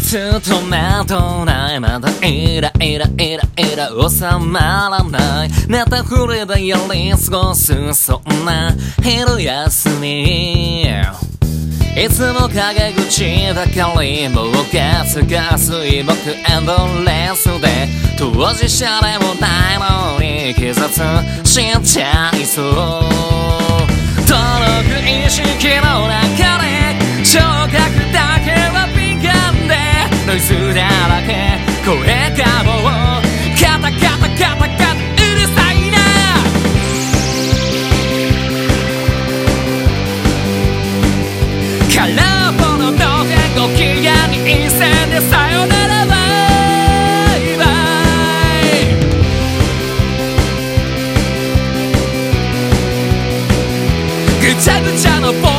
とめとないまだイライライライラ収まらないネタフリでやり過ごすそんな昼休みいつも陰口ばかりもうガスガス水木エンドレスで当事者でもないのに気絶しちゃいそう登録意識の中で聴覚だけは敏感でノイズだらけ声がもうカタカタカタカタうるさいな空っぽの動画ご機嫌に一線でさよならバイバイぐちゃぐちゃの